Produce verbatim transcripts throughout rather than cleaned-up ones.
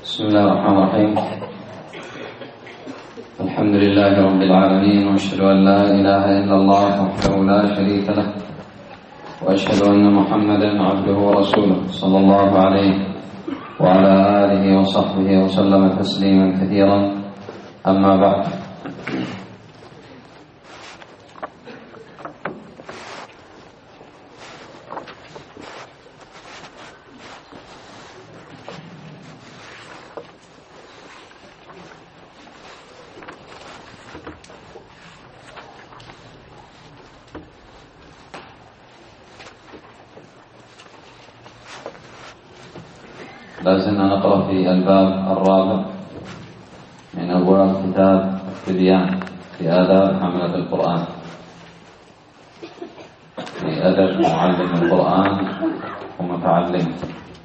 بسم الله الرحمن الرحيم. الحمد لله رب العالمين، وأشهد أن لا إله إلا الله وحده لا شريك له، وأشهد أن محمدا عبده ورسوله صلى الله عليه وعلى آله وصحبه وسلم تسليما كثيرا. أما بعد، لازلنا نقرأ في الباب الرابع من أبواب كتاب التبيان في آداب حملة القرآن، في أدب معلم القرآن ومتعلم.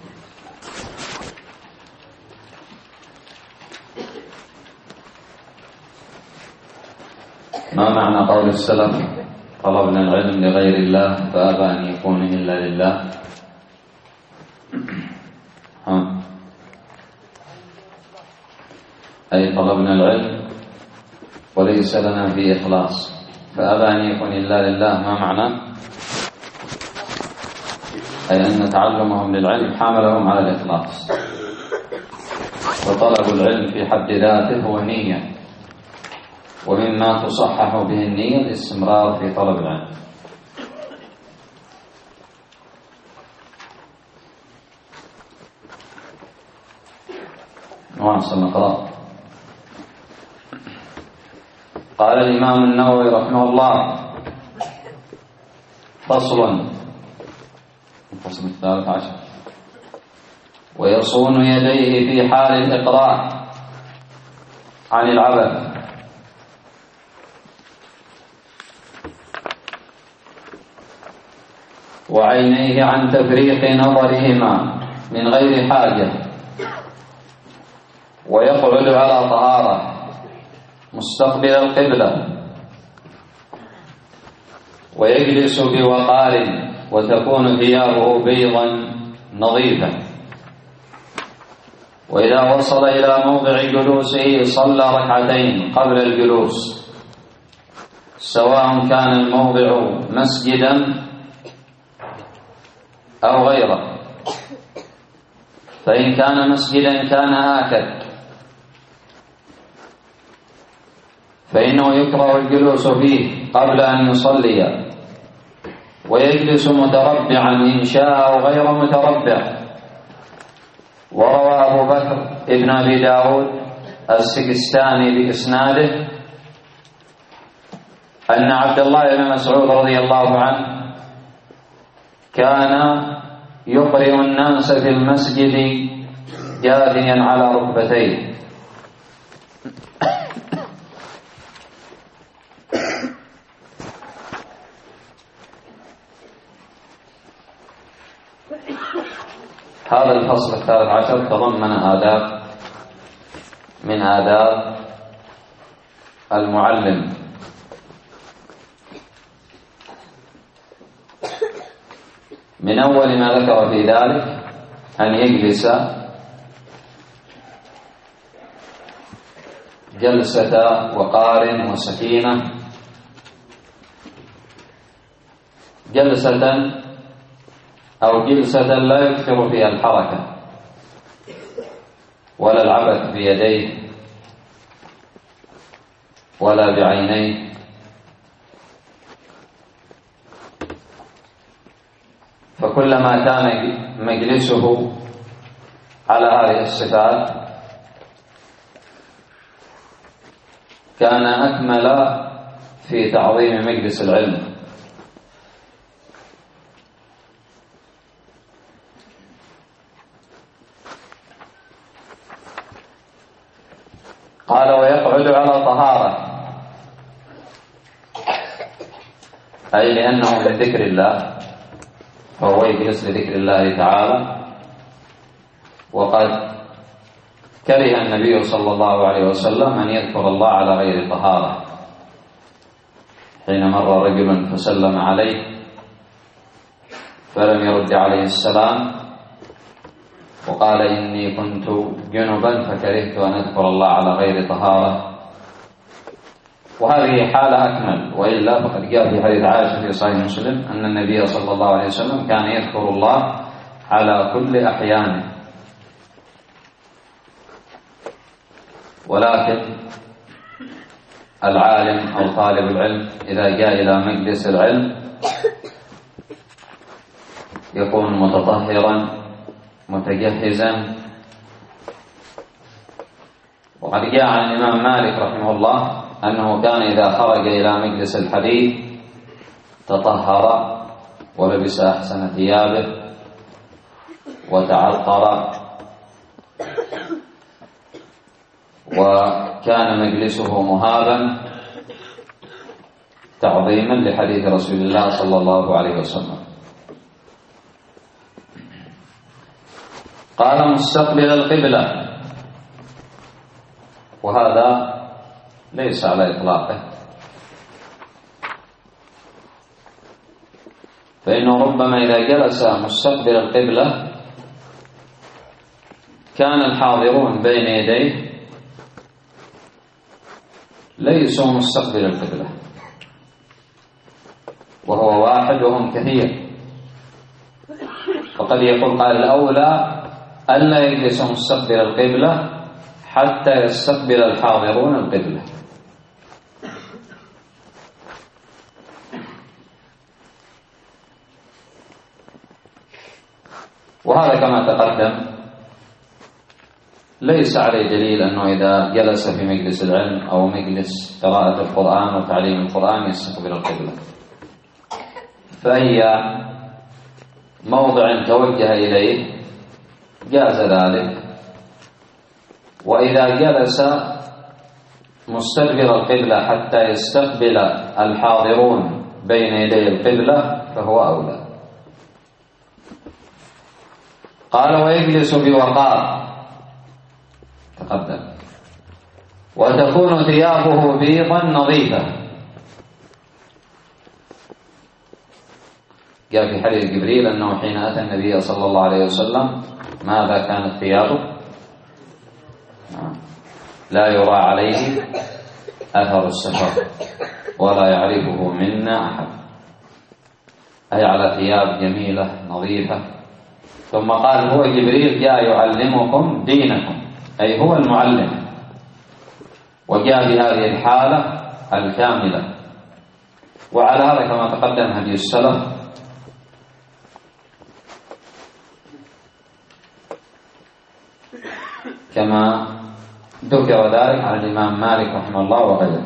ما معنى قول السلف: طلبنا العلم لغير الله فأبى أن يكون إلا لله؟ أي طلبنا العلم وليس لنا فيه إخلاص، فأبى أن يكون إلا لله. ما معنى؟ أي أن تعلمهم للعلم حملهم على الإخلاص، وطلب العلم في حد ذاته هو نية، ومما تصحح به النية الاستمرار في طلب العلم. نواصل نقرأ. قال الإمام النووي رحمه الله: فصل الفصل الثالث عشر: ويصون يديه في حال الإقراء عن العبث، وعينيه عن تفريق نظرهما من غير حاجة، ويقعد على طهارة مستقبل القبلة، ويجلس بوقار، وتكون ثيابه بيضا نظيفا، وإذا وصل إلى موضع جلوسه صلى ركعتين قبل الجلوس، سواء كان الموضع مسجدا أو غيره، فإن كان مسجدا كان آكد، فإنه يكره الجلوس فيه قبل أن يصلي، ويجلس متربعا إن شاء أو غير متربع. وروى أبو بكر ابن أبي داود السجستاني بإسناده أن عبد الله بن مسعود رضي الله عنه كان يقرئ الناس في المسجد جاثيا على ركبتيه، هذا الفصل الثالث عشر تضمن آداب من آداب المعلم. من أول ما ذكر في ذلك أن يجلس جلسة وقار وسكينة، جلسة أو جلسة لا يكثر فيها الحركة ولا العبث بيديه ولا بعينيه، فكلما كان مجلسه على هذه الصفات كان أكمل في تعظيم مجلس العلم. قال: ويقعد على طهارة، أي لأنه من ذكر الله، فهو يجلس لذكر الله تعالى. وقد كره النبي صلى الله عليه وسلم أن يذكر الله على غير طهارة، حين مر رجل فسلم عليه فلم يرد عليه السلام وقال إني كنت جنبا فكرهت أن أذكر الله على غير طهارة، وهذه حالة أكمل. وإلا فقد جاء في حديث عائشة في صحيح مسلم أن النبي صلى الله عليه وسلم كان يذكر الله على كل أحيانه. ولكن العالم أو طالب العلم إذا جاء إلى مجلس العلم يكون متطهرا متجهزا. وقد جاء عن الإمام مالك رحمه الله أنه كان إذا خرج إلى مجلس الحديث تطهر ولبس أحسن ثيابه وتعطر، وكان مجلسه مهابا تعظيما لحديث رسول الله صلى الله عليه وسلم. قال مستقبل القبلة، وهذا ليس على إطلاقه، فإنه ربما إذا جلس مستقبل القبلة كان الحاضرون بين يديه ليسوا مستقبل القبلة، وهو واحد وهم كثير، وقد يقول قال الأولى ألا يجلس مستقبل القبلة حتى يستقبل الحاضرون القبلة. وهذا كما تقدم ليس عليه دليل أنه إذا جلس في مجلس العلم أو مجلس قراءة القرآن وتعليم القرآن يستقبل القبلة، فهي موضع توجه إليه جاز ذلك. وإذا جلس مستدبر القبلة حتى يستقبل الحاضرون بين يدي القبلة فهو أولى. قال ويجلس بوقار تقدم، وتكون ثيابه بيضا نظيفة. جاء في حديث جبريل أنه حين أتى النبي صلى الله عليه وسلم ماذا كانت ثيابه؟ لا يرى عليه أثر السفر ولا يعرفه منا أحد، أي على ثياب جميلة نظيفة. ثم قال هو جبريل جاء يعلمكم دينكم، أي هو المعلم، وجاء بهذه الحالة الكاملة. وعلى هذا كما تقدم هدي السلف كما ذكر ذلك عن الإمام مالك رحمه الله وغيره.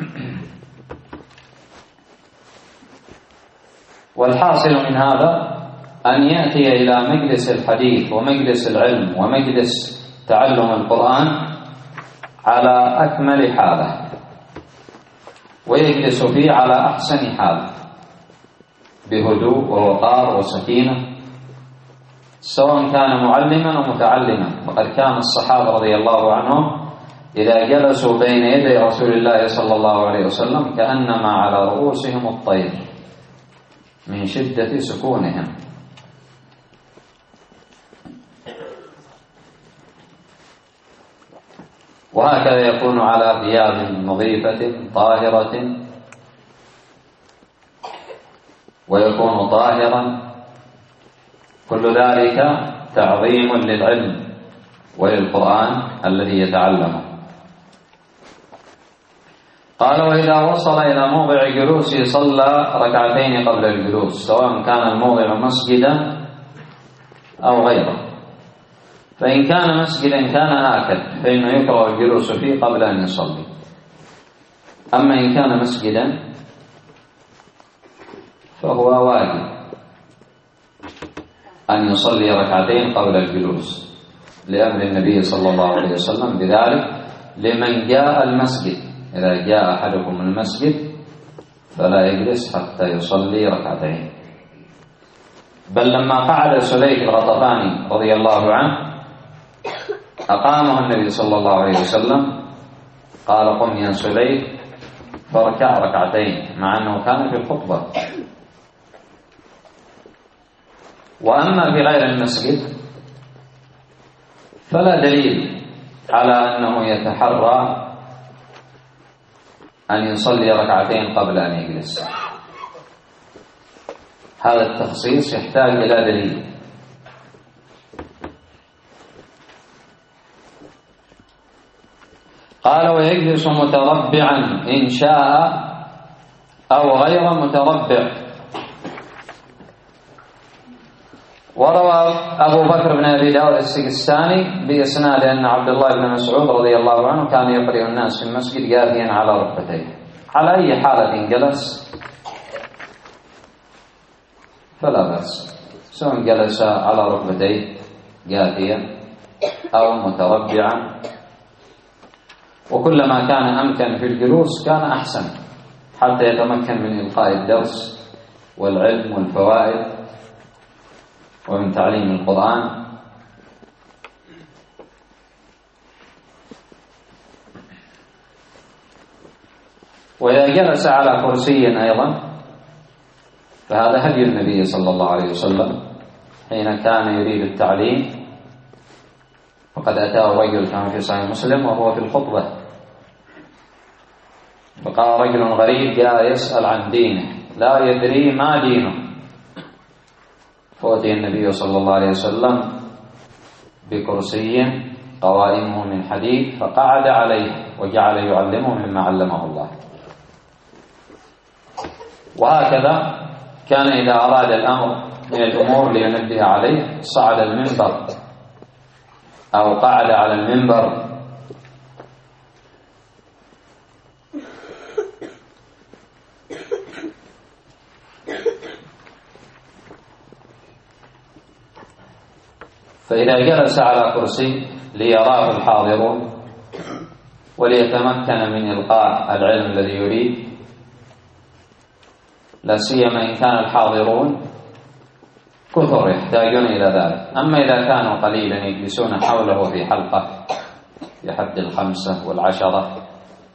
والحاصل من هذا أن يأتي إلى مجلس الحديث ومجلس العلم ومجلس تعلم القرآن على أكمل حالة، ويجلس فيه على أحسن حال بهدوء ووقار وسكينة، سواء كان معلما أو متعلما. وقد كان الصحابة رضي الله عنهم إذا جلسوا بين يدي رسول الله صلى الله عليه وسلم كأنما على رؤوسهم الطير من شدة سكونهم. وهكذا يكون على ثياب نظيفة طاهرة، ويكون طاهرا، كل ذلك تعظيم للعلم وللقرآن الذي يتعلمه. قال وإذا وصل إلى موضع جلوسه صلى ركعتين قبل الجلوس، سواء كان الموضع مسجدا أو غيره. فإن كان مسجدا كان آكل فإنه يكره الجلوس فيه قبل أن يصلي. أما إن كان مسجدا فهو واجب أن يصلي ركعتين قبل الجلوس لأمر النبي صلى الله عليه وسلم بذلك لمن جاء المسجد. إذا جاء أحدكم المسجد فلا يجلس حتى يصلي ركعتين. بل لما قعد سليك الغطفاني رضي الله عنه أقامه النبي صلى الله عليه وسلم، قال قم يا سليك فاركع ركعتين، مع أنه كان في الخطبة. وأما في غير المسجد فلا دليل على أنه يتحرى أن يصلي ركعتين قبل أن يجلس. هذا التخصيص يحتاج إلى دليل. قال ويجلس متربعا إن شاء أو غير متربع. وروى أبو بكر بن أبي داود السجستاني بإسناد أن عبد الله بن مسعود رضي الله عنه كان يقرئ الناس في المسجد جاثيا على ركبتيه. على أي حالة جلس فلا بأس، سواء جلس على ركبتيه جاثيا أو متربعا، وكلما كان أمكن في الجلوس كان أحسن حتى يتمكن من إلقاء الدرس والعلم والفوائد ومن تعليم القرآن. وإذا جلس على كرسي أيضا فهذا هدي النبي صلى الله عليه وسلم حين كان يريد التعليم. وقد أتاه رجل كان في صحيح مسلم وهو في الخطبة، فقال رجل غريب جاء يسأل عن دينه لا يدري ما دينه، فأتي النبي صلى الله عليه وسلم بكرسي قوائمه من حديد فقعد عليه وجعل يعلمه مما علمه الله. وهكذا كان إذا أراد الأمر من الأمور لينبه عليه صعد المنبر أو قعد على المنبر. فإذا جلس على كرسي ليراه الحاضرون وليتمكن من إلقاء العلم الذي يريد، لا سيما إن كان الحاضرون كثر يحتاجون إلى ذلك. أما إذا كانوا قليلا يجلسون حوله في حلقة بحد الخمسة والعشرة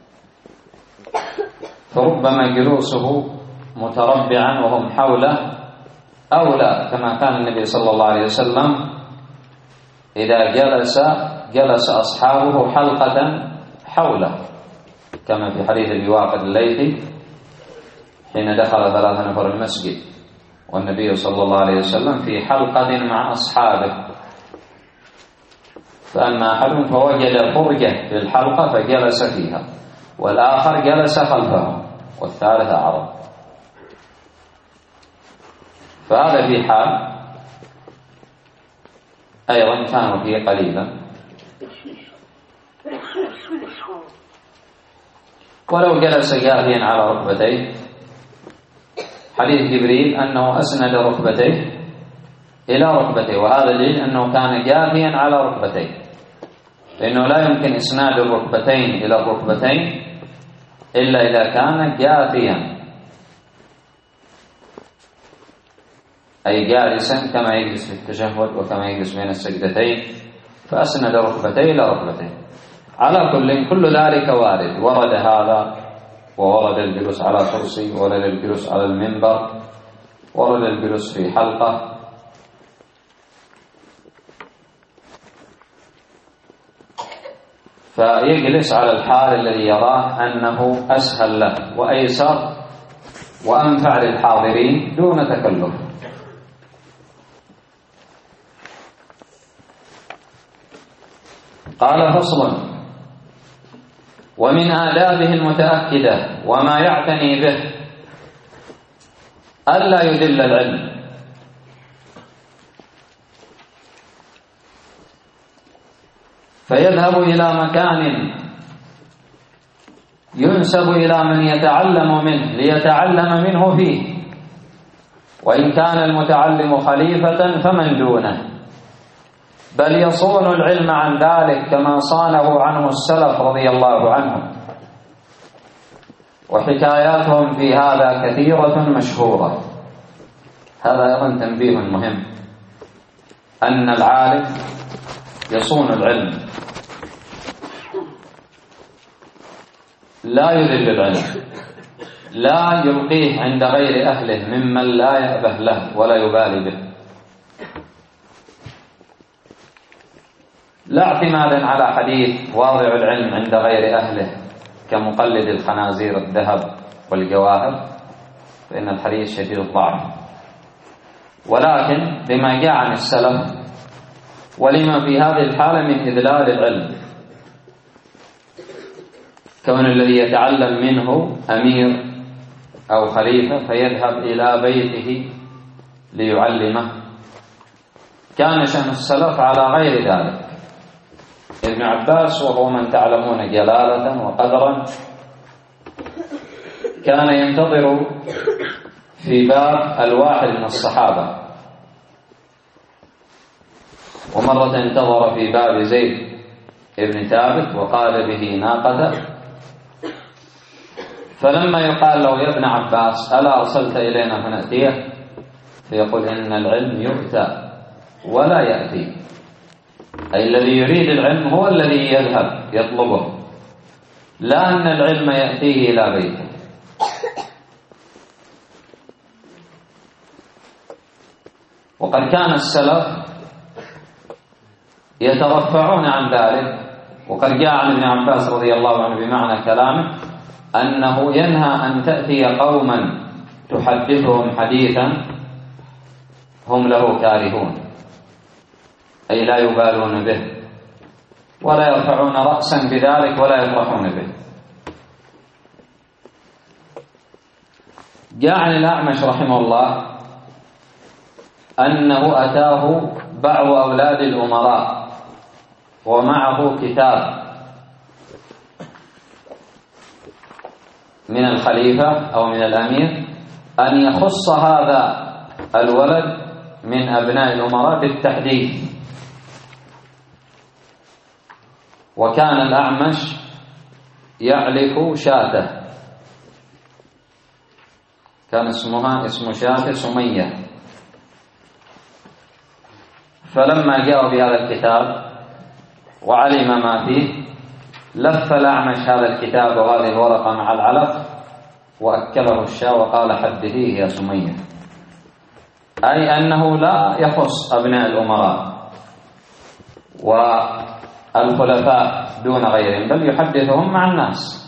فربما جلوسه متربعا وهم حوله أولى، كما كان النبي صلى الله عليه وسلم إذا جلس جلس أصحابه حلقة حوله، كما في حديث أبي واقد الليثي حين دخل ثلاثة نفر المسجد والنبي صلى الله عليه وسلم في حلقة مع أصحابه، فأما أحد فوجد فرجة في الحلقة فجلس فيها، والآخر جلس خلفه، والثالث أعرض. فهذا في حال أيضا كانوا فيه قليلا. ولو جلس جاثيا على ركبتيه، حديث جبريل أنه أسند ركبتيه إلى ركبتيه، وهذا دليل أنه كان جاثيا على ركبتيه، لأنه لا يمكن إسناد الركبتين إلى الركبتين إلا إذا كان جاثيا، أي جالسا كما يجلس في التشهد وكما يجلس بين السجدتين، فأسند ركبتيه إلى ركبتيه. على كل كل ذلك وارد، ورد هذا وورد الجلوس على كرسي، ورد الجلوس على المنبر، ورد الجلوس في حلقة. فيجلس على الحال الذي يراه أنه أسهل له وأيسر وأنفع للحاضرين دون تكلف. قال فصل: ومن آدابه المتأكدة وما يعتني به ألا يدل العلم، فيذهب إلى مكان ينسب إلى من يتعلم منه ليتعلم منه فيه، وإن كان المتعلم خليفة فمن دونه، بل يصون العلم عن ذلك كما صانه عنه السلف رضي الله عنهم، وحكاياتهم في هذا كثيرة مشهورة. هذا أيضا تنبيه مهم، أن العالم يصون العلم، لا يذل العلم، لا يلقيه عند غير أهله ممن لا يأبه له ولا يبالي به، لا اعتمادا على حديث واضع العلم عند غير أهله كمقلد الخنازير الذهب والجواهر، فإن الحديث شديد الضعف، ولكن بما جاء عن السلف ولما في هذه الحالة من إذلال العلم، كون الذي يتعلم منه أمير أو خليفة فيذهب إلى بيته ليعلمه، كان شأن السلف على غير ذلك. ابن عباس وهو من تعلمون جلالة وقدرا كان ينتظر في باب الواحد من الصحابة، ومرة انتظر في باب زيد ابن ثابت وقال به ناقته، فلما يقال له يا ابن عباس ألا أرسلت إلينا فنأتيه، فيقول إن العلم يؤتى ولا يأتي، أي الذي يريد العلم هو الذي يذهب يطلبه، لا أن العلم يأتيه إلى بيته. وقد كان السلف يترفعون عن ذلك، وقد جاء عن ابن عباس رضي الله عنه بمعنى كلامه أنه ينهى أن تأتي قوما تحدثهم حديثا هم له كارهون، أي لا يبالون به ولا يرفعون رأسا بذلك ولا يفرحون به. جاء عن الأعمش رحمه الله أنه أتاه بعض أولاد الأمراء ومعه كتاب من الخليفة أو من الأمير أن يخص هذا الولد من أبناء الأمراء بالتحديث. وكان الأعمش يعلف شاته، كان اسمها اسم شاته سمية، فلما جاءوا بهذا الكتاب وعلم ما فيه لف الأعمش هذا الكتاب وهذه الورقة مع العلف وأكله الشاة وقال حدثيه يا سمية، أي أنه لا يخص أبناء الأمراء والخلفاء دون غيرهم، بل يحدثهم مع الناس.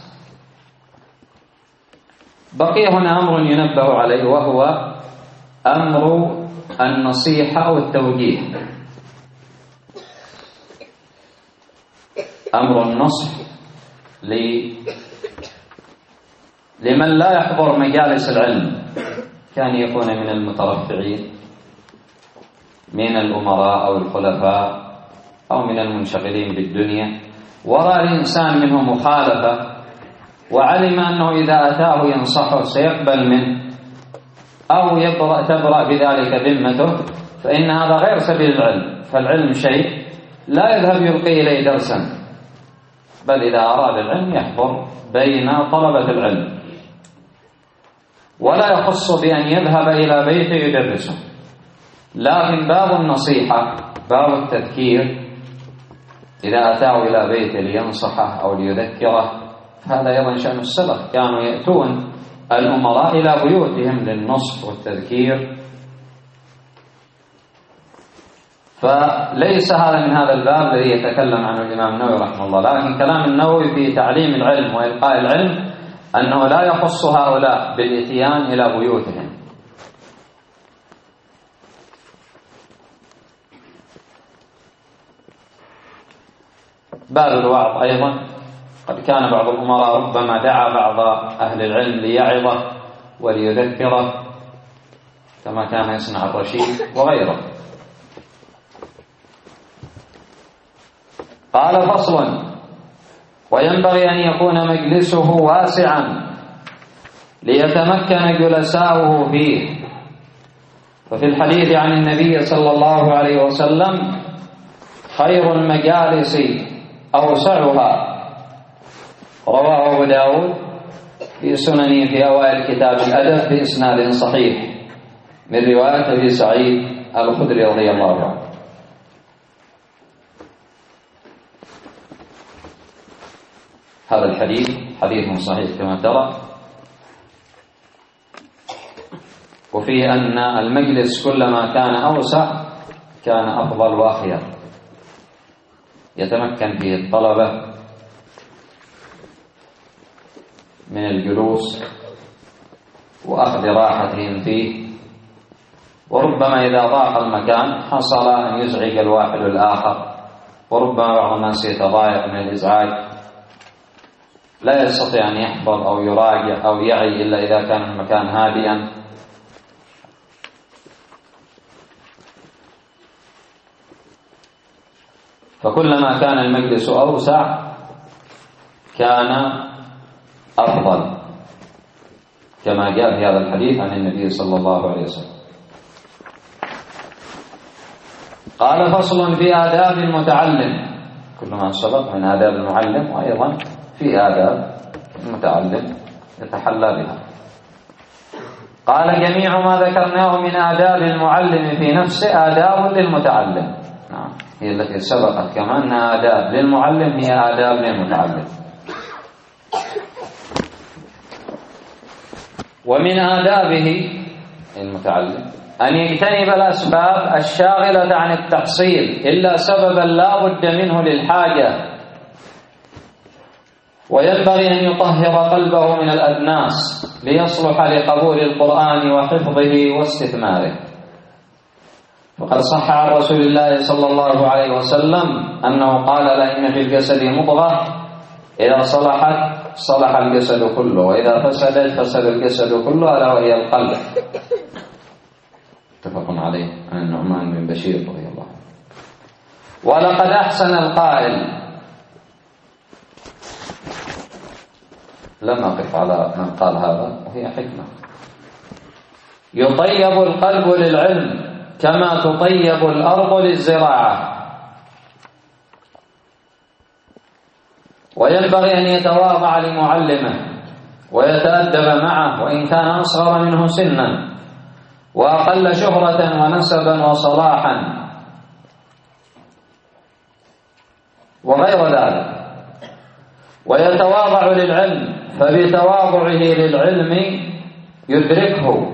بقي هنا أمر ينبه عليه، وهو أمر النصيحة أو التوجيه، أمر النصح لمن لا يحضر مجالس العلم، كان يكون من المترفعين من الأمراء أو الخلفاء أو من المنشغلين بالدنيا، ورأى الإنسان منه مخالفة وعلم أنه إذا أتاه ينصحه سيقبل منه أو يبرأ تبرأ بذلك ذمته، فإن هذا غير سبيل العلم. فالعلم شيء لا يذهب يلقي إليه درسا، بل إذا أراد العلم يحضر بين طلبة العلم، ولا يخص بأن يذهب إلى بيته يدرسه. لكن باب النصيحة باب التذكير إذا أتاه إلى بيته لينصحه أو ليذكره، هذا أيضا شأن السلف، كانوا يأتون الأمراء إلى بيوتهم للنصح والتذكير. فليس هذا من هذا الباب الذي يتكلم عنه الإمام النووي رحمه الله، لكن كلام النووي في تعليم العلم وإلقاء العلم أنه لا يخص هؤلاء بالإتيان إلى بيوتهم. باب الوعظ أيضا، قد كان بعض الأمراء ربما دعا بعض أهل العلم ليعظه وليذكره، كما كان يصنع الرشيد وغيره. قال فصل: وينبغي أن يكون مجلسه واسعا ليتمكن جلساؤه فيه. ففي الحديث عن النبي صلى الله عليه وسلم: خير المجالس أوسعها. رواه أبو داود في سننه في أوائل كتاب الأدب بإسناد صحيح من رواية أبي سعيد الخدري رضي الله عنه. هذا الحديث حديث صحيح كما ترى، وفيه أن المجلس كلما كان أوسع كان أفضل وأخير. يتمكن فيه الطلبة من الجلوس وأخذ راحتهم فيه، وربما إذا ضاق المكان حصل أن يزعج الواحد الآخر، وربما بعض الناس يتضايق من الإزعاج، لا يستطيع أن يحضر أو يراجع أو يعي إلا إذا كان المكان هادئا. فكلما كان المجلس أوسع كان أفضل، كما جاء في هذا الحديث عن النبي صلى الله عليه وسلم. قال: فصل في آداب المتعلم. كل ما سبق من آداب المعلم، وأيضا في آداب المتعلم يتحلى بها. قال: جميع ما ذكرناه من آداب المعلم في نفسه آداب للمتعلم. نعم، هي التي سبقت كما أنها آداب للمعلم هي آداب للمتعلم. ومن آدابه المتعلم أن يجتنب الأسباب الشاغلة عن التحصيل إلا سببا لا بد منه للحاجة، وينبغي أن يطهر قلبه من الأدناس ليصلح لقبول القرآن وحفظه واستثماره. وقد صح عن رسول الله صلى الله عليه وسلم أنه قال: لأن في الجسد مضغة إذا صلحت صلح الجسد كله، وإذا فسدت فسد الجسد كله، ألا وهي القلب. متفق عليه عن النعمان بن بشير رضي الله عنه. ولقد أحسن القائل. لم أقف على من قال هذا، وهي حكمة. يطيب القلب للعلم كما تطيب الأرض للزراعة، وينبغي أن يتواضع لمعلمه ويتأدب معه وإن كان أصغر منه سنا وأقل شهرة ونسبا وصلاحا وغير ذلك، ويتواضع للعلم، فبتواضعه للعلم يدركه.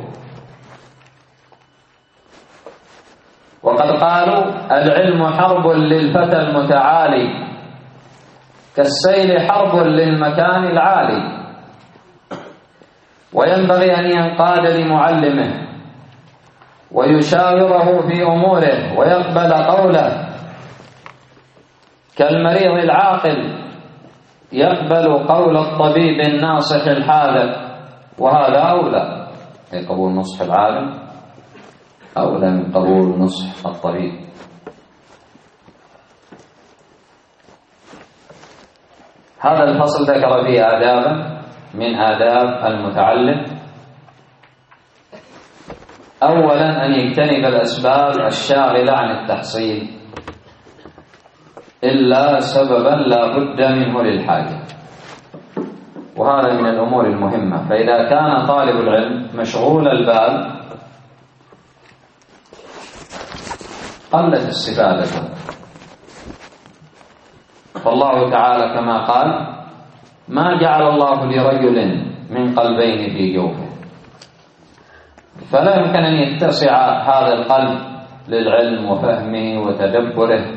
وقد قالوا: العلم حرب للفتى المتعالي كالسيل حرب للمكان العالي. وينبغي أن ينقاد لمعلمه ويشاوره في أموره ويقبل قوله، كالمريض العاقل يقبل قول الطبيب الناصح الحاذق، وهذا أولى، أي قبول نصح العالم أولى من قبول نصح الطبيب. هذا الفصل ذكر فيه آدابا من آداب المتعلم. أولا أن يجتنب الأسباب الشاغلة عن التحصيل إلا سببا لا بد منه للحاجة، وهذا من الأمور المهمة. فإذا كان طالب العلم مشغول البال قلت استفادته. فالله تعالى كما قال: ما جعل الله لرجل من قلبين في جوفه. فلا يمكن أن يتسع هذا القلب للعلم وفهمه وتدبره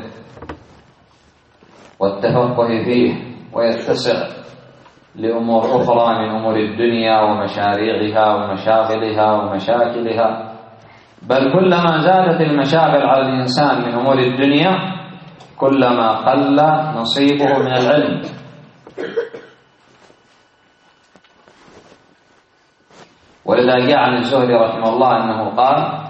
والتفقه فيه، ويتسع لأمور أخرى من أمور الدنيا ومشاريعها ومشاغلها ومشاكلها. بل كلما زادت المشاغل على الإنسان من أمور الدنيا كلما قل نصيبه من العلم. ولذا جاء عن الزهري رحمه الله أنه قال: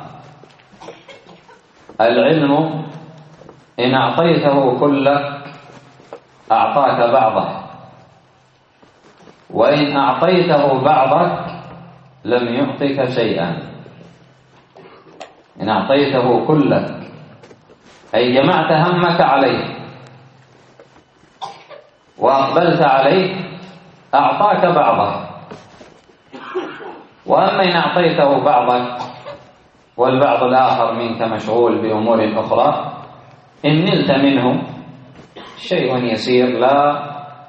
العلم إن أعطيته كلك أعطاك بعضه، وإن أعطيته بعضك لم يعطك شيئا. إن أعطيته كلك أي جمعت همك عليه وأقبلت عليه أعطاك بعضه، وأما إن أعطيته بعضك والبعض الآخر منك مشغول بأمور أخرى إن نلت منه شيء يسير لا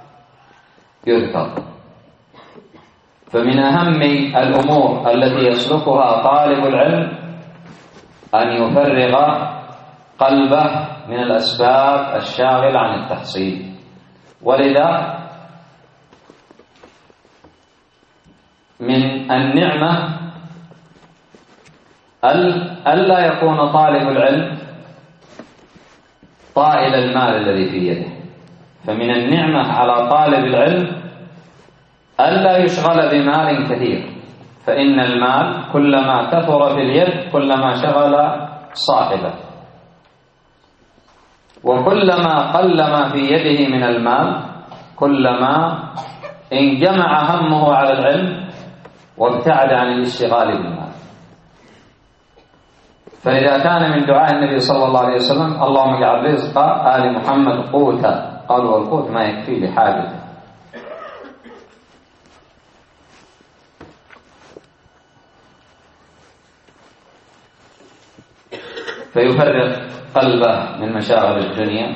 يذكر. فمن أهم الأمور التي يسلكها طالب العلم أن يفرغ قلبه من الأسباب الشاغلة عن التحصيل. ولذا من النعمة ألا يكون طالب العلم طائل المال الذي في يده. فمن النعمة على طالب العلم ألا يشغل بمال كثير، فإن المال كلما كثر في اليد كلما شغل صاحبه، وكلما قل ما في يده من المال كلما انجمع همه على العلم وابتعد عن الاشتغال بالمال. فإذا كان من دعاء النبي صلى الله عليه وسلم اللهم اجعل رزق آل محمد قوتا، قال والقوت ما يكفي لحاجته. فيفرغ قلبه من مشاغل الدنيا،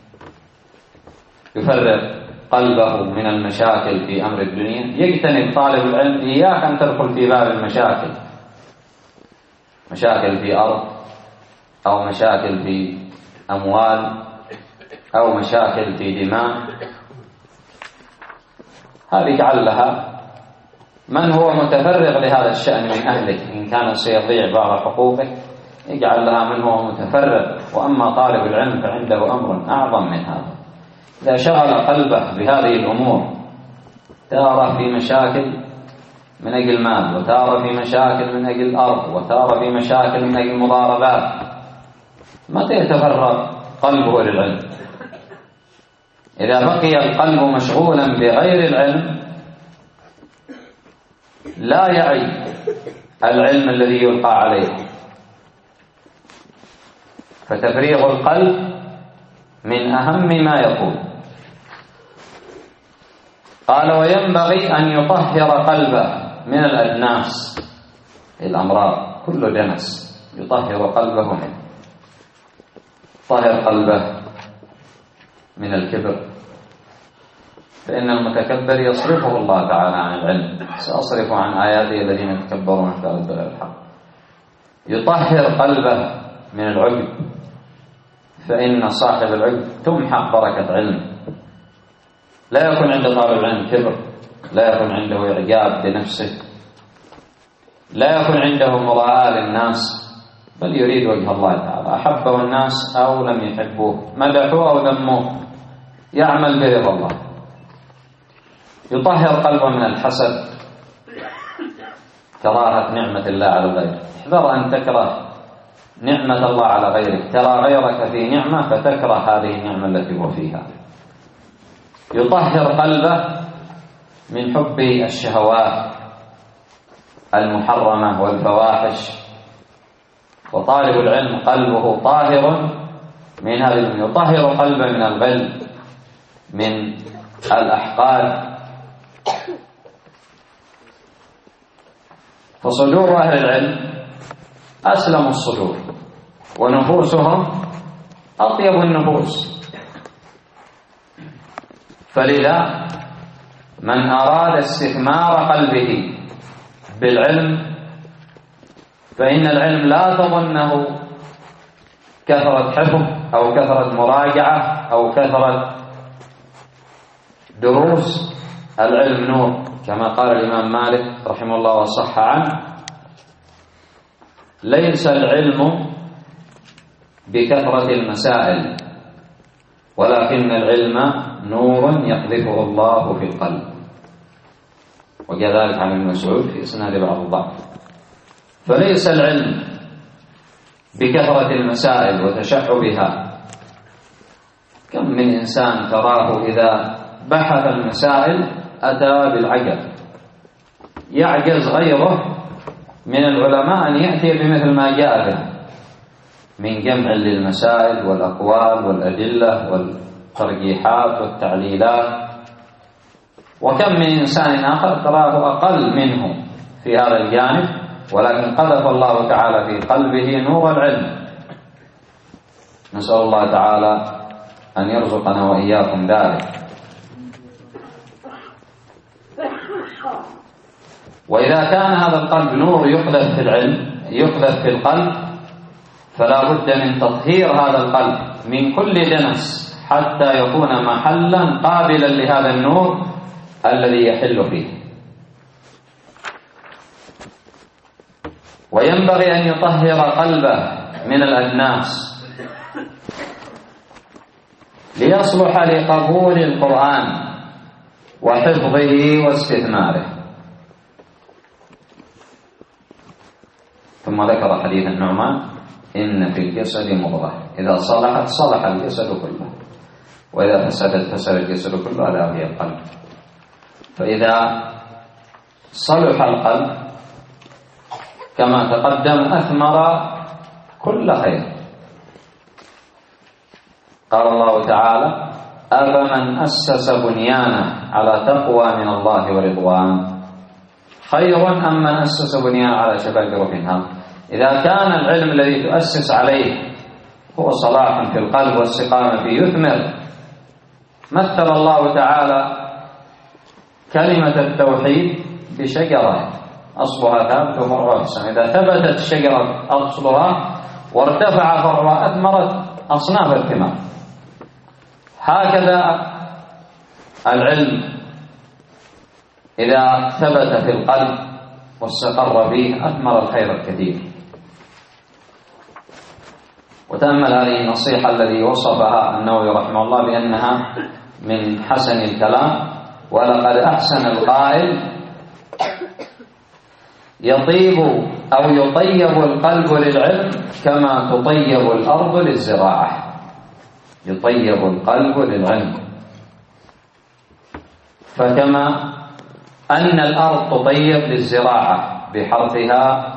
يفرغ قلبه من المشاكل في أمر الدنيا. يجتنب طالب العلم إياك أن تدخل في باب المشاكل، مشاكل في أرض أو مشاكل في أموال أو مشاكل في دماء. هذه اجعل لها من هو متفرغ لهذا الشأن من أهلك، إن كان سيضيع بعض حقوقه اجعل لها من هو متفرغ. وأما طالب العلم فعنده أمر أعظم من هذا، إذا شغل قلبه بهذه الأمور تارة في مشاكل من أجل مال، وتارة في مشاكل من أجل أرض، وتارة في مشاكل من أجل مضاربات، متى يتفرغ قلبه للعلم؟ إذا بقي القلب مشغولا بغير العلم لا يعي العلم الذي يلقى عليه. فتفريغ القلب من أهم ما يكون. قال وينبغي أن يطهر قلبه من الأدناس، الأمراض، كل دنس يطهر قلبه منه. طهر قلبه من الكبر، فإن المتكبر يصرفه الله تعالى عن العلم. سأصرف عن آياته الذين يتكبرون في الأرض بغير الحق. يطهر قلبه من العجب، فإن صاحب العجب تمحق بركة علمه. لا يكون عند طالب العلم كبر، لا يكون عنده إعجاب بنفسه، لا يكون عنده مضاءة للناس، بل يريد وجه الله تعالى. أحبه الناس أو لم يحبوه، مدحوه أو ذموه، يعمل برضا الله. يطهر قلبه من الحسد، كراهة نعمة الله على الغير. احذر أن تكره نعمة الله على غيرك، ترى غيرك في نعمة فتكره هذه النعمة التي هو فيها. يطهر قلبه من حب الشهوات المحرمة والفواحش. وطالب العلم قلبه طاهر من هذا، يطهر قلبه من الغل، من الأحقاد. فصدور أهل العلم أسلم الصدور، ونفوسهم أطيب النفوس. فلذا من أراد استثمار قلبه بالعلم فإن العلم لا تظنه كثرة حفظ أو كثرة مراجعة أو كثرة دروس. العلم نور، كما قال الإمام مالك رحمه الله وصح عنه: ليس العلم بكثرة المسائل، ولكن العلم نور يقذفه الله في القلب. وجاء ذلك عن ابن مسعود في إسناد بعض الضعف. فليس العلم بكثرة المسائل وتشعبها. كم من إنسان تراه إذا بحث المسائل أتى بالعجب، يعجز غيره من العلماء أن يأتي بمثل ما جاء به من جمع للمسائل والأقوال والأدلة والترجيحات والتعليلات. وكم من إنسان آخر تراه أقل منه في هذا الجانب، ولكن قذف الله تعالى في قلبه نور العلم. نسأل الله تعالى أن يرزقنا وإياكم ذلك. وإذا كان هذا القلب نور يقذف في العلم، يقذف في القلب، فلا بد من تطهير هذا القلب من كل دنس حتى يكون محلا قابلا لهذا النور الذي يحل فيه. وينبغي أن يطهر قلبه من الأدناس ليصلح لقبول القرآن وحفظه واستثماره. ثم ذكر حديث النعمان: إن في الجسد مضغة إذا صلحت صلح الجسد كله وإذا فسدت فسد الجسد كله، ألا وهي القلب. فإذا صلح القلب كما تقدم أثمر كل خير. قال الله تعالى: أفمن أسس بنيانه على تقوى من الله ورضوان خير أم من أسس بنيانه على شفا جرف هار. إذا كان العلم الذي تؤسس عليه هو صلاح في القلب واستقامة فيه يثمر. مثل الله تعالى كلمة التوحيد بشجرة أصلها ثابت وفرعها السماء. إذا ثبتت الشجرة أصلها وارتفع فرعها أثمرت أصناف الثمار. هكذا العلم إذا ثبت في القلب واستقر فيه أثمر الخير الكثير. وتأمل هذه النصيحة الذي وصفها النووي رحمه الله بأنها من حسن الكلام: ولقد أحسن القائل يطيب أو يطيب القلب للعلم كما تطيب الأرض للزراعة. يطيب القلب للعلم، فكما أن الأرض تطيب للزراعة بحرثها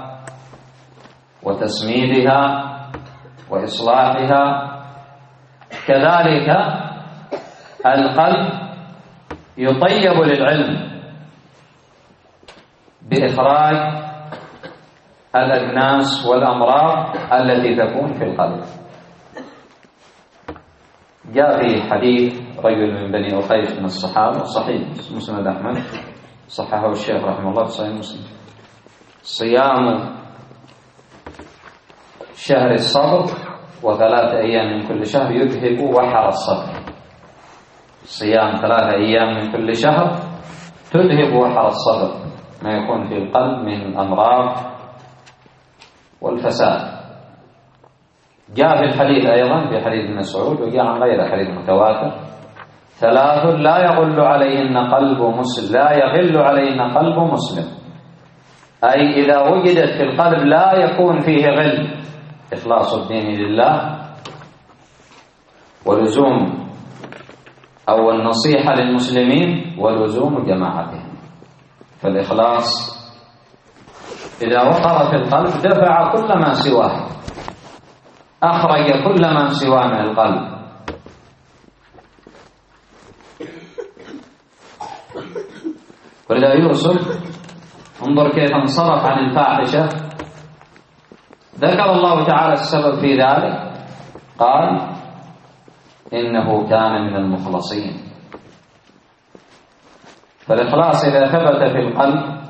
وتسميدها وإصلاحها، كذلك القلب يطيب للعلم بإخراج الأجناس والأمراض التي تكون في القلب. جاء في حديث رجل من بني أقيس من الصحابة صحيح مسند أحمد صححه الشيخ رحمه الله في صحيح مسلم: صيام شهر الصبر وثلاثة أيام من كل شهر يذهب وحر الصبر. صيام ثلاثة أيام من كل شهر تذهب وحر الصبر، ما يكون في القلب من الأمراض والفساد. جاء في الحديث أيضا في حديث ابن مسعود، وجاء عن غير حديث متواتر: ثلاث لا يغل عليهن قلب مسلم لا يغل عليهن قلب مسلم، أي إذا وجدت في القلب لا يكون فيه غل، إخلاص الدين لله ولزوم أو النصيحة للمسلمين ولزوم جماعتهم. فالإخلاص إذا وقر في القلب دفع كل ما سواه، أخرج كل ما سواه من القلب. ولذا يوسف انظر كيف انصرف عن الفاحشة، ذكر الله تعالى السبب في ذلك، قال: إنه كان من المخلصين. فالإخلاص إذا ثبت في القلب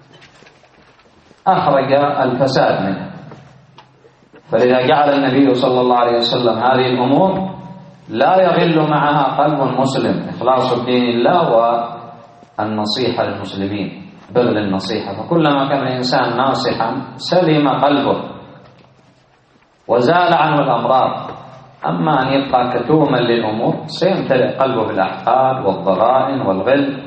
أخرج الفساد منه. فلذا جعل النبي صلى الله عليه وسلم هذه الأمور لا يغل معها قلب مسلم: إخلاص الدين لله والنصيحة للمسلمين، بذل النصيحة. فكلما كان الإنسان ناصحا سلم قلبه وزال عنه الأمراض. أما أن يبقى كتوما للأمور سيمتلئ قلبه بالأحقاد والضغائن والغل.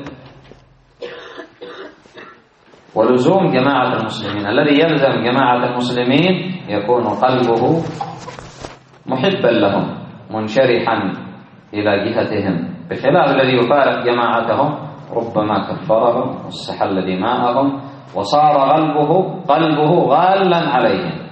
ولزوم جماعة المسلمين، الذي يلزم جماعة المسلمين يكون قلبه محبا لهم منشرحا إلى جهتهم، بخلاف الذي يفارق جماعتهم ربما كفرهم واستحل دماءهم وصار قلبه قلبه غالا عليهم.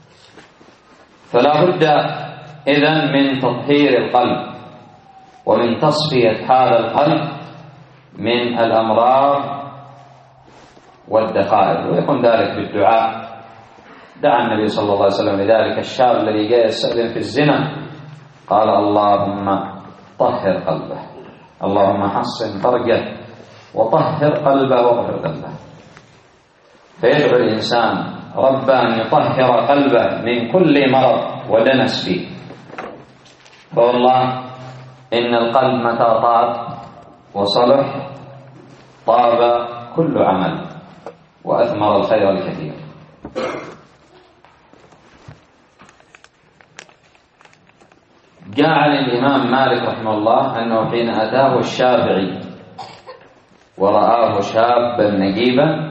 فلا بد إذن من تطهير القلب ومن تصفية هذا القلب من الأمراض والدخائل، ويكون ذلك بالدعاء. دعا النبي صلى الله عليه وسلم لذلك الشاب الذي جاء يستأذن في الزنا، قال: اللهم طهر قلبه، اللهم حصن فرجه وطهر قلبه واغفر ذنبه. فيدعو الإنسان رب أن يطهر قلبه من كل مرض ودنس فيه. فوالله إن القلب متى طاب وصلح طاب كل عمل وأثمر الخير الكثير. جاء عن الإمام مالك رحمه الله أنه حين أتاه الشافعي ورآه شابا نجيبا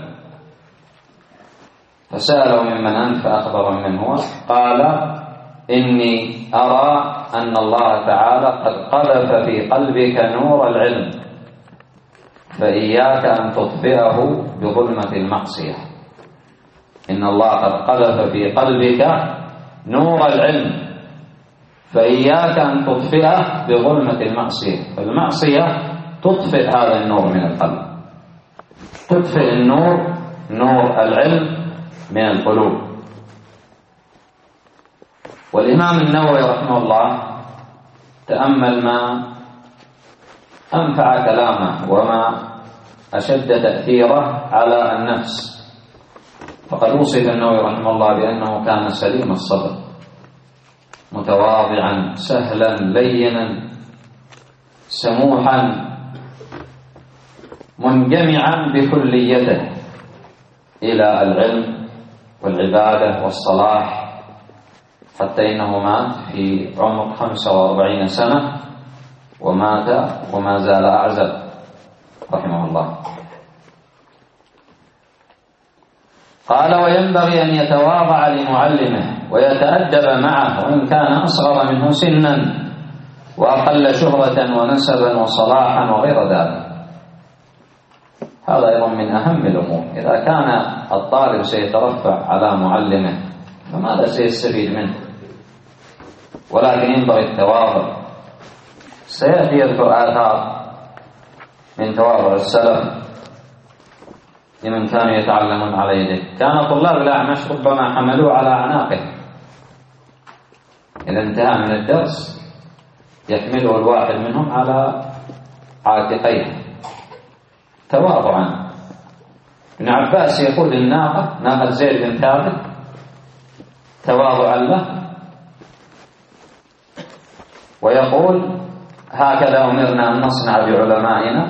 فسأله ممن أنت فأخبر من هو، قال إني أرى أن الله تعالى قد قذف في قلبك نور العلم فإياك أن تطفئه بظلمة المعصية. إن الله قد قذف في قلبك نور العلم فإياك أن تطفئه بظلمة المعصية. فالمعصية تطفئ هذا النور من القلب، تطفئ النور نور العلم من القلوب. والإمام النووي رحمه الله تأمل ما أنفع كلامه وما أشد تأثيره على النفس. فقد وصف النووي رحمه الله بأنه كان سليم الصدر متواضعا سهلا لينا سموحا منجمعا بكليته إلى العلم والعبادة والصلاح، حتى إنه مات في عمر خمسة وأربعين سنة ومات وما زال أعزب رحمه الله. قال وينبغي أن يتواضع لمعلمه ويتأدب معه وإن كان أصغر منه سنا وأقل شهرة ونسبا وصلاحا وغير ذلك. هذا أيضا من أهم الأمور. إذا كان الطالب سيترفع على معلمه فماذا سيستفيد منه؟ ولكن ينبغي التواضع. سيأتي يذكر آثار من تواضع السلف لمن كانوا يتعلمون على يده. كان طلاب الأعمش ربما حملوه على أعناقه، إذا انتهى من الدرس يحمله الواحد منهم على عاتقيه تواضعا. ابن عباس يقول الناقة ناقة زيد بن ثابت تواضعا له، ويقول هكذا أمرنا أن نصنع بعلمائنا،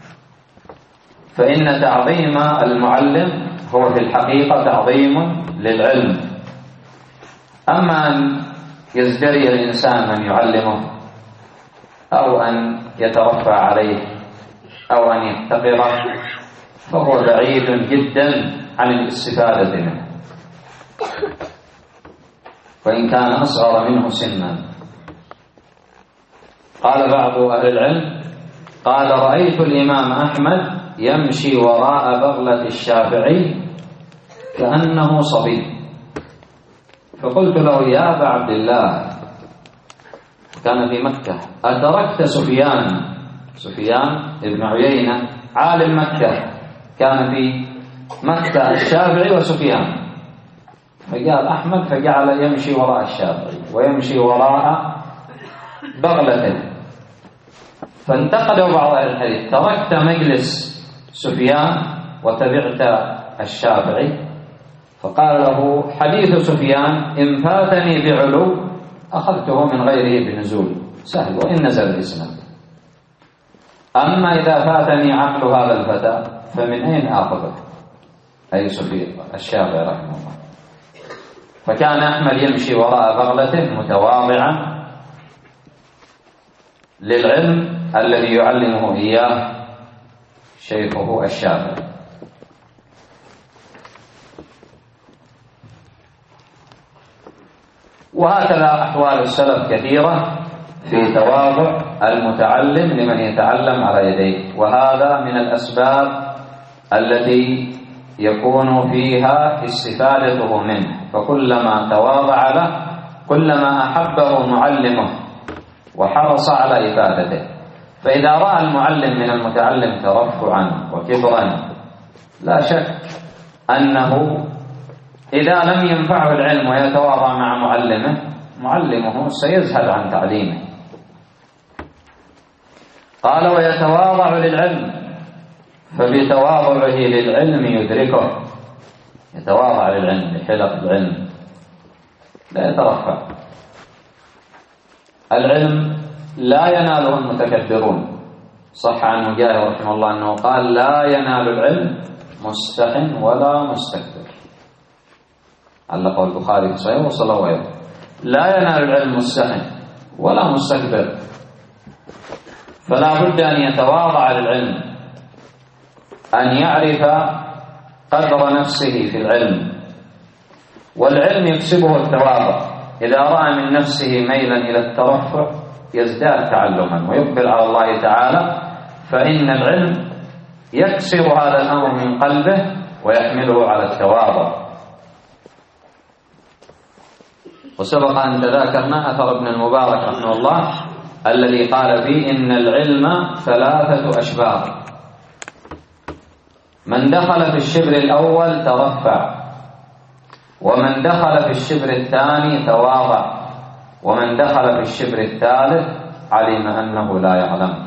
فإن تعظيم المعلم هو في الحقيقة تعظيم للعلم. أما أن يزدري الإنسان من يعلمه أو أن يترفع عليه أو أن يحتقره فهو بعيد جدا عن الاستفادة منه وإن كان أصغر منه سنا. قال بعض أهل العلم قال رأيت الإمام أحمد يمشي وراء بغلة الشافعي كأنه صبي، فقلت له يا أبا عبد الله، كان في مكة، أتركت سفيان سفيان ابن عيينة عالم مكة، كان في مكة الشافعي وسفيان، فقال أحمد فجعل يمشي وراء الشافعي ويمشي وراء بغلته. فانتقدوا بعض أهل الحديث تركت مجلس سفيان وتبعت الشافعي، فقال له حديث سفيان إن فاتني بعلو أخذته من غيره بنزول، سهل وإن نزل الإسلام. أما إذا فاتني عقل هذا الفتى فمن أين آخذه؟ أي سفيان الشافعي رحمه الله. فكان أحمد يمشي وراء بغلته متواضعا للعلم الذي يعلمه إياه شيخه الشافعي. وهكذا أحوال السلف كثيرة في تواضع المتعلم لمن يتعلم على يديه، وهذا من الأسباب التي يكون فيها استفادته منه. فكلما تواضع له كلما أحبه معلمه وحرص على إفادته. فإذا رأى المعلم من المتعلم ترفعا وكبرا لا شك أنه إذا لم ينفعه العلم ويتواضع مع معلمه معلمه سيزهد عن تعليمه. قال ويتواضع للعلم فبتواضعه للعلم يدركه. يتواضع للعلم لحلق العلم، لا يترفع. العلم لا يناله المتكبرون. صح عن مجاهد رحمه الله أنه قال: لا ينال العلم مستحن ولا مستكبر. علقه البخاري في صحيحه وصله غيره: لا ينال العلم مستحن ولا مستكبر. فلا بد أن يتواضع للعلم، أن يعرف قدر نفسه في العلم، والعلم يكسبه التواضع. إذا رأى من نفسه ميلا إلى الترفع يزداد تعلما ويقبل على الله تعالى، فإن العلم يكسر هذا الأمر من قلبه ويحمله على التواضع. وسبق أن تذاكرنا أثر ابن المبارك رحمه الله الذي قال فيه: إن العلم ثلاثة أشبار، من دخل في الشبر الأول ترفع، ومن دخل في الشبر الثاني تواضع، ومن دخل في الشبر الثالث علم أنه لا يعلم.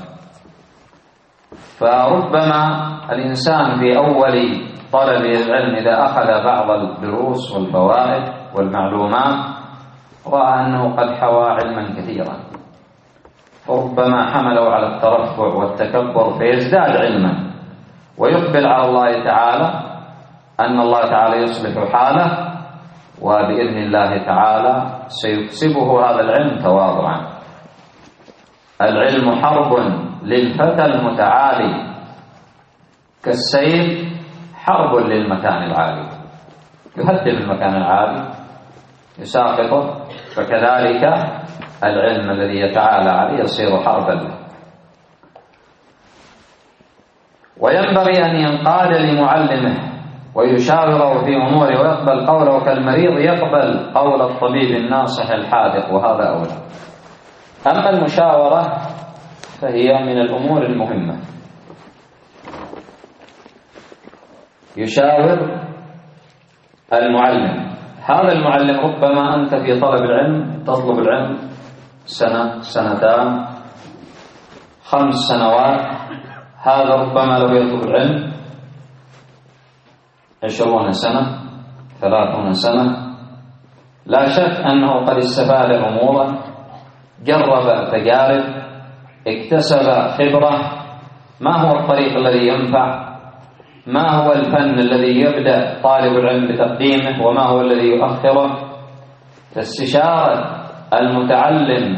فربما الإنسان في أول طلب العلم إذا أخذ بعض الدروس والفوائد والمعلومات رأى أنه قد حوى علما كثيرا، فربما حمله على الترفع والتكبر فيزداد علما ويقبل على الله تعالى، أن الله تعالى يصلح حاله، وبإذن الله تعالى سيكسبه هذا العلم تواضعا. العلم حرب للفتى المتعالي، كالسيف حرب للمكان العالي، يهدم المكان العالي يساقطه، فكذلك العلم الذي يتعالى عليه يصير حربا له. وينبغي أن ينقاد لمعلمه ويشاوره في أموره ويقبل قوله، كالمريض يقبل قول الطبيب الناصح الحاذق، وهذا أولى. أما المشاورة فهي من الأمور المهمة. يشاور المعلم، هذا المعلم ربما أنت في طلب العلم تطلب العلم سنة سنتان خمس سنوات، هذا ربما لو يطلب العلم عشرون سنة ثلاثون سنة، لا شك أنه قد استفاد أمورا، جرب تجارب، اكتسب خبرة، ما هو الطريق الذي ينفع، ما هو الفن الذي يبدأ طالب العلم بتقديمه وما هو الذي يؤخره. فاستشارة المتعلم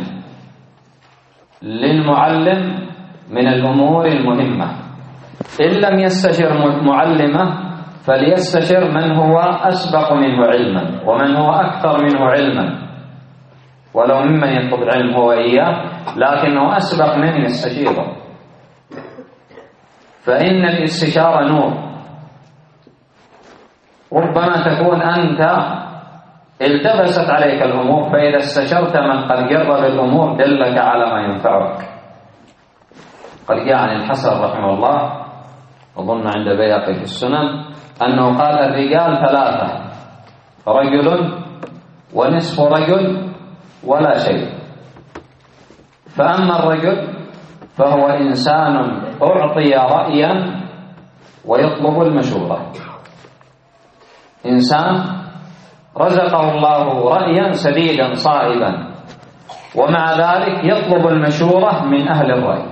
للمعلم من الأمور المهمة. إن لم يستشر معلمه فليستشر من هو أسبق منه علما ومن هو أكثر منه علما، ولو ممن يطلب العلم هو إياه لكنه أسبق منه يستشيره، فإن الاستشارة نور. ربما تكون أنت التبست عليك الأمور، فإذا استشرت من قد جرب الأمور دلك على ما ينفعك. قد جاء عن الحسن رحمه الله، أظن عند بيهقي في السنن، أنه قال: الرجال ثلاثة، رجل ونصف رجل ولا شيء. فأما الرجل فهو إنسان أعطي رأيا ويطلب المشورة، إنسان رزقه الله رأيا سديدا صائبا ومع ذلك يطلب المشورة من أهل الرأي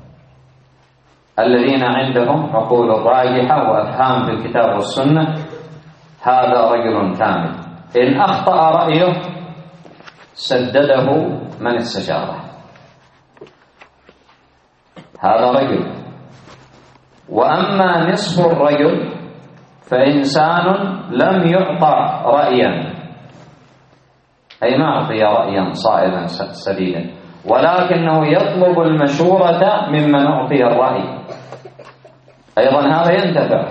الذين عندهم عقول راجحة وأفهام في الكتاب والسنة. هذا رجل كامل، إن أخطأ رأيه سدده من استشاره، هذا رجل. وأما نصف الرجل فإنسان لم يعطى رأيا، أي ما أعطي رأيا صائبا سديدا، ولكنه يطلب المشورة ممن أعطي الرأي، أيضا هذا ينتفع.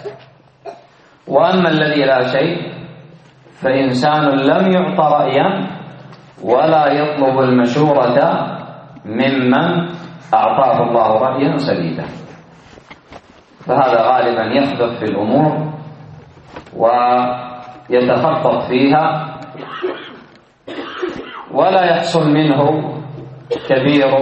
وأما الذي لا شيء فإنسان لم يعطى رأيا ولا يطلب المشورة ممن أعطاه الله رأيا سديدا، فهذا غالبا يخبط في الأمور ويتخطط فيها ولا يحصل منه كبير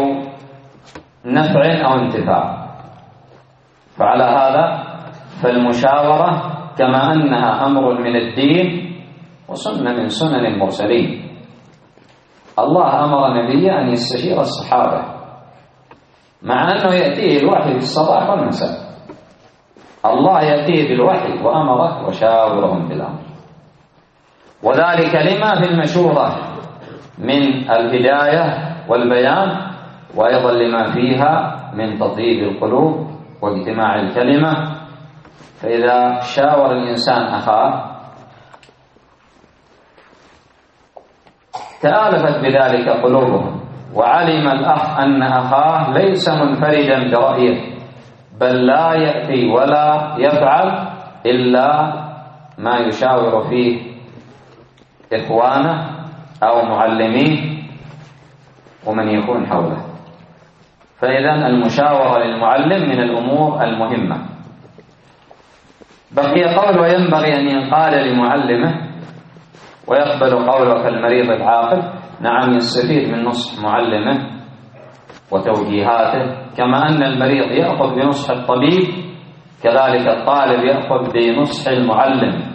نفع أو انتفاع. فعلى هذا فالمشاورة كما أنها أمر من الدين وسنة من سنن المرسلين. الله أمر نبيه أن يستشير الصحابة، مع أنه يأتيه الوحي في الصباح والمساء. الله يأتيه بالوحي وأمره وشاورهم بالأمر، وذلك لما في المشورة من الهداية والبيان، وأيضا لما فيها من تطيب القلوب واجتماع الكلمة. فإذا شاور الإنسان أخاه تآلفت بذلك قلوبهم، وعلم الأخ أن أخاه ليس منفردا برأيه، بل لا يأتي ولا يفعل إلا ما يشاور فيه إخوانه أو معلميه ومن يكون حوله. فإذا المشاورة للمعلم من الأمور المهمة. بقي قول وينبغي أن ينقال لمعلمه ويقبل قوله كالمريض العاقل. نعم، يستفيد من نصح معلمه وتوجيهاته، كما أن المريض يأخذ بنصح الطبيب، كذلك الطالب يأخذ بنصح المعلم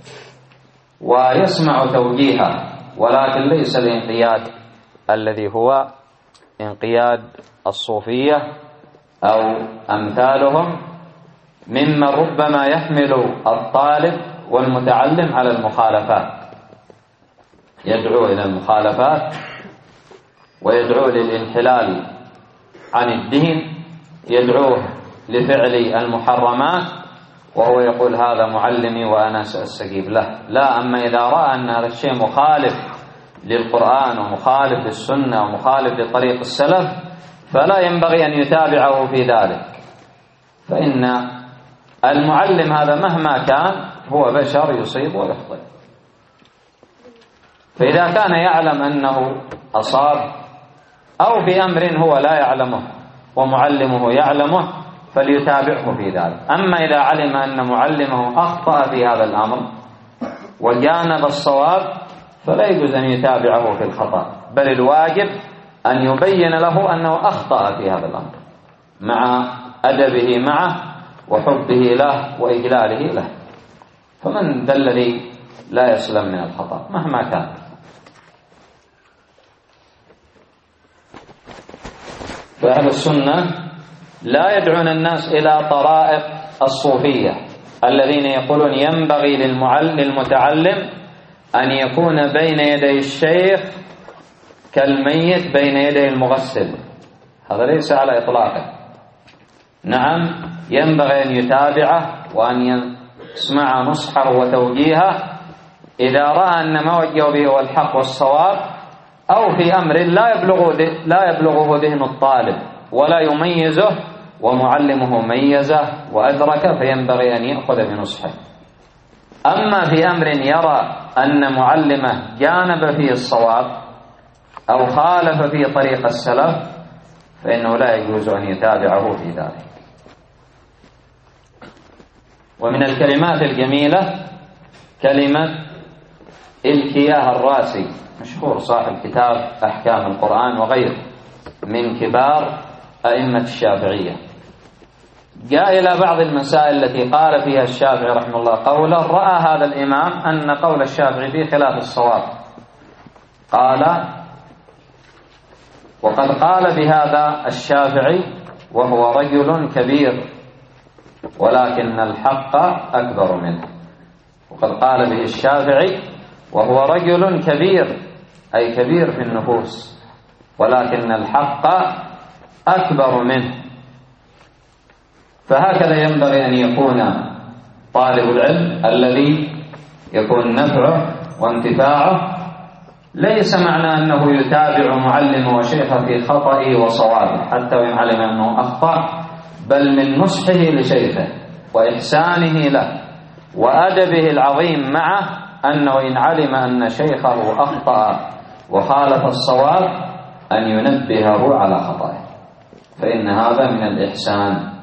ويسمع توجيهه، ولكن ليس الانقياد الذي هو انقياد الصوفية أو أمثالهم، مما ربما يحمل الطالب والمتعلم على المخالفات، يدعو إلى المخالفات ويدعو للانحلال عن الدين، يدعوه لفعل المحرمات، وهو يقول هذا معلمي وأنا سأستجيب له. لا، أما إذا رأى أن هذا الشيء مخالف للقرآن ومخالف للسنة ومخالف لطريق السلف فلا ينبغي أن يتابعه في ذلك، فإن المعلم هذا مهما كان هو بشر يصيب ويخطئ. فإذا كان يعلم أنه أصاب أو في أمر هو لا يعلمه ومعلمه يعلمه فليتابعه في ذلك. أما إذا علم أن معلمه أخطأ في هذا الأمر وجانب الصواب فلا يجوز أن يتابعه في الخطأ، بل الواجب أن يبين له أنه أخطأ في هذا الأمر مع أدبه معه وحبه له وإجلاله له. فمن ذا الذي لا يسلم من الخطأ مهما كان؟ فأهل السنة لا يدعون الناس إلى طرائق الصوفية الذين يقولون ينبغي للمتعلم أن يكون بين يدي الشيخ كالميت بين يدي المغسل. هذا ليس على إطلاقه. نعم، ينبغي أن يتابعه وأن يسمع نصحه وتوجيهه إذا رأى أن ما وجه به هو الحق والصواب، أو في أمر لا يبلغه لا يبلغه ذهن الطالب ولا يميزه ومعلمه ميزه وأدركه، فينبغي أن يأخذ بنصحه. أما في أمر يرى أن معلمه جانب فيه الصواب أو خالف فيه طريق السلف فإنه لا يجوز أن يتابعه في ذلك. ومن الكلمات الجميلة كلمة الكياه الراسي، مشهور صاحب كتاب أحكام القرآن وغيره، من كبار أئمة الشافعية. جاء إلى بعض المسائل التي قال فيها الشافعي رحمه الله قولا رأى هذا الإمام أن قول الشافعي فيه خلاف الصواب، قال: وقد قال بهذا الشافعي وهو رجل كبير ولكن الحق أكبر منه. وقد قال به الشافعي وهو رجل كبير، أي كبير في النفوس، ولكن الحق أكبر منه. فهكذا ينبغي أن يكون طالب العلم الذي يكون نفعه وانتفاعه ليس معنى أنه يتابع معلمه وشيخه في خطئه وصوابه حتى وإن علم أنه أخطأ، بل من نصحه لشيخه وإحسانه له وأدبه العظيم معه، أنه إن علم أن شيخه أخطأ وخالف الصواب أن ينبهه على خطئه، فإن هذا من الإحسان.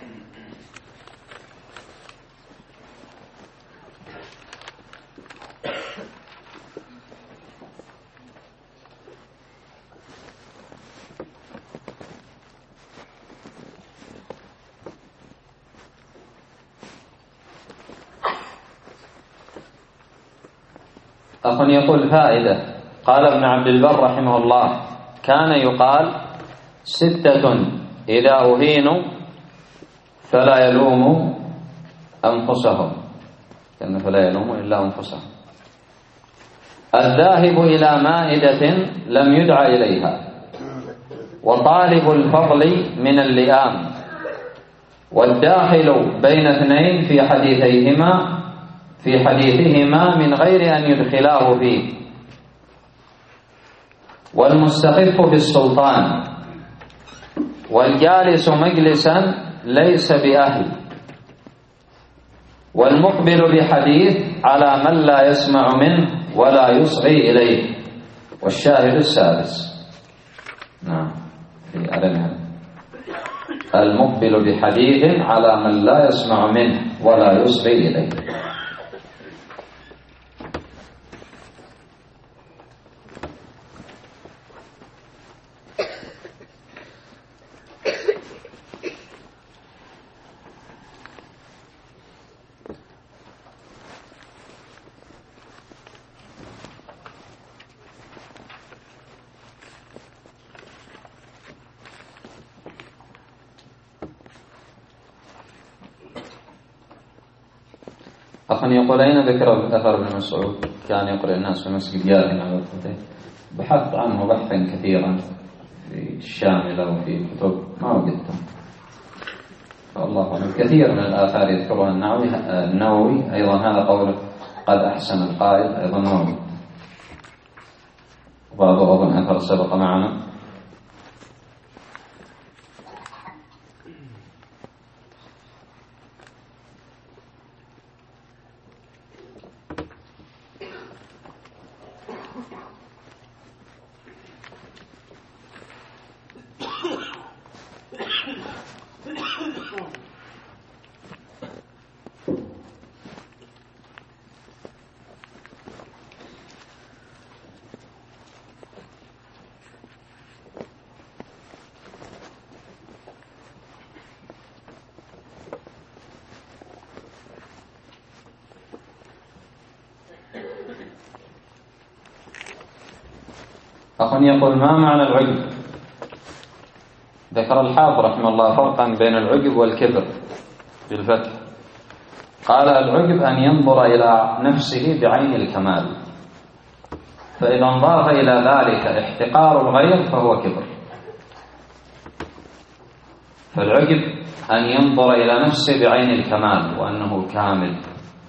أخ يقول فائدة. قال ابن عبد البر رحمه الله: كان يقال ستة إذا أهينوا فلا يلوموا أنفسهم، كان فلا يلوموا إلا أنفسهم: الذاهب إلى مائدة لم يدع إليها، وطالب الفضل من اللئام، والداخل بين اثنين في حديثيهما في حديثهما من غير أن يدخلاه فيه، والمستخف بالسلطان، والجالس مجلسا ليس بأهل، والمقبل بحديث على من لا يسمع منه ولا يصغي إليه. والشاهد السادس. نعم في ألمها: المقبل بحديث على من لا يسمع منه ولا يصغي إليه. أخ يقول: أين ذكر أثر ابن مسعود كان يقرأ الناس في مسجد ياذن على الفتح؟ بحثت عنه بحثا كثيرا في الشاملة وفي كتب ما وجدته، فالله أعلم. كثير من الآثار يذكرها النووي أيضا، هذا قوله قد أحسن القائل أيضا موجود، وبعضه أظن أثر سبق معنا. أخ يقول: ما معنى العجب؟ ذكر الحافظ رحمه الله فرقا بين العجب والكبر بالفتح. قال: العجب أن ينظر إلى نفسه بعين الكمال، فإذا انضاف إلى ذلك احتقار الغير فهو كبر. فالعجب أن ينظر إلى نفسه بعين الكمال، وأنه كامل،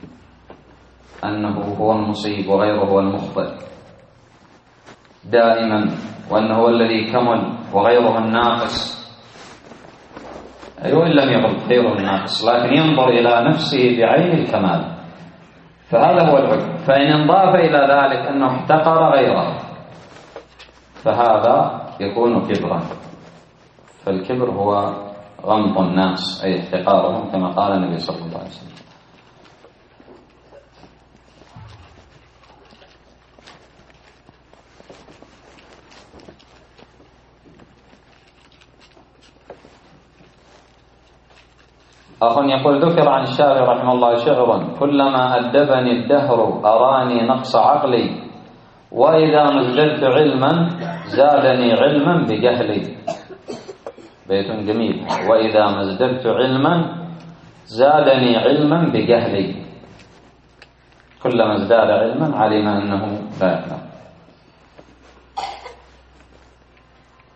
أنه هو المصيب وغيره هو المخطئ دائما، وأنه هو الذي كمل وغيره الناقص. أي وإن لم يغلط غيره الناقص، لكن ينظر إلى نفسه بعين الكمال، فهذا هو العجب. فإن انضاف إلى ذلك أنه احتقر غيره فهذا يكون كبرا. فالكبر هو غمط الناس، أي احتقارهم، كما قال النبي صلى الله عليه وسلم. أخ يقول: ذكر عن الشاعر رحمه الله شعرا: كلما أدبني الدهر أراني نقص عقلي، وإذا ما ازددت علما زادني علما بجهلي. بيت جميل: وإذا ما ازددت علما زادني علما بجهلي. كلما ازداد علما علم أنه لا يعلم.